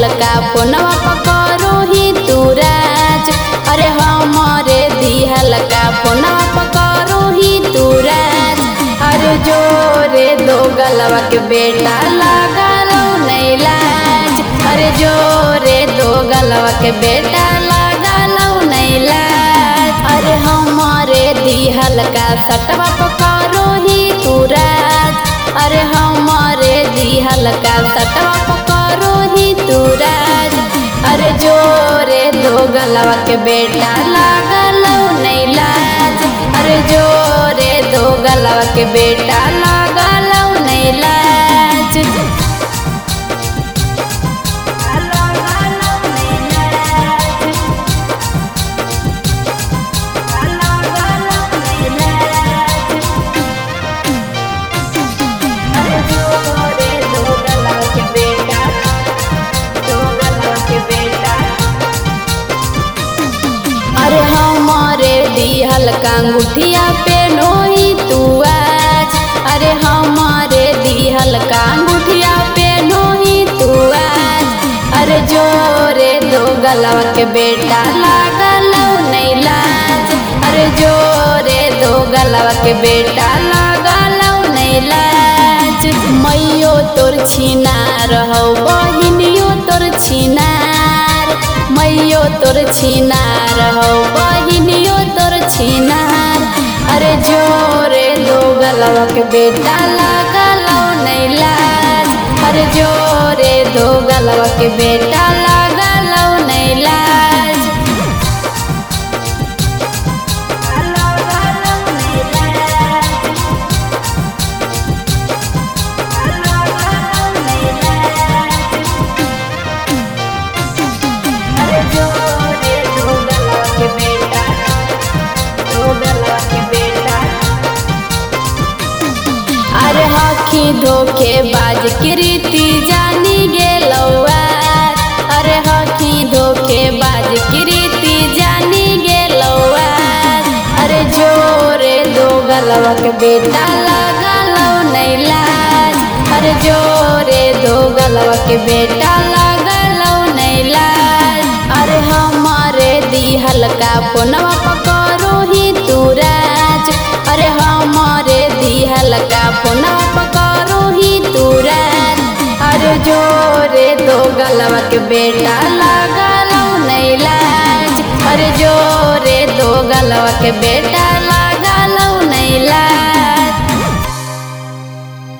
दिहलका फोनवा पकड़ो ही तू राज। अरे हमारे दिहलका फोनवा पकड़ो ही तू राज। अरे जोरे दो गलवा के बेटा लगालो नहीं लाज। अरे जोरे दो गलवा के बेटा लगालो नहीं लाज। अरे हमारे दिहलका सटवा पकड़ो ही तू राज। अरे हमारे दिहलका सटवा पकड़ो ही तू राज। अरे जोरे दो गलवा के बेटा लगालो नहीं लाज। अरे जोरे दो गलवा के बेटा लगालो नहीं लाज। अरे हमारे दिहलका अंगूठिया पे नोही तू आज। अरे हमारे दिहलका अंगूठिया पे नोही तू आज। अरे जोरे दो गलवा के बेटा लगालो नहीं लाज। अरे जोरे दो गलवा के बेटा लगालो नहीं लाज। मैयो तोर छिनार हो बहिनियो तोर छिनार। मैयो तोर छिनार हो बहिनियो तोर छिनार। अरे जोरे दो गलवा के बेटा लगालो नहीं लाज। अरे जोरे दो गलवा के बेटा लगालो नहीं लाज। अरे हखी धोखे बाज कृति जानी गेलौआ। अरे हखी धोखे बाज कृति जानी गेलौआ। अरे जोरे दो गलवा के बेटा लगालो नहीं लाज। अरे जोरे दो गलवा के बेटा लगालो नहीं लाज। अरे हमारे दिहलका फोनवा पकड़ो ही तू राज। अरे हमारे दिहलका फोनवा पकड़ो ही तू राज। अरे जोरे दो गलवा के बेटा लगालो नहीं लाज। अरे जोरे दो गलवा के बेटा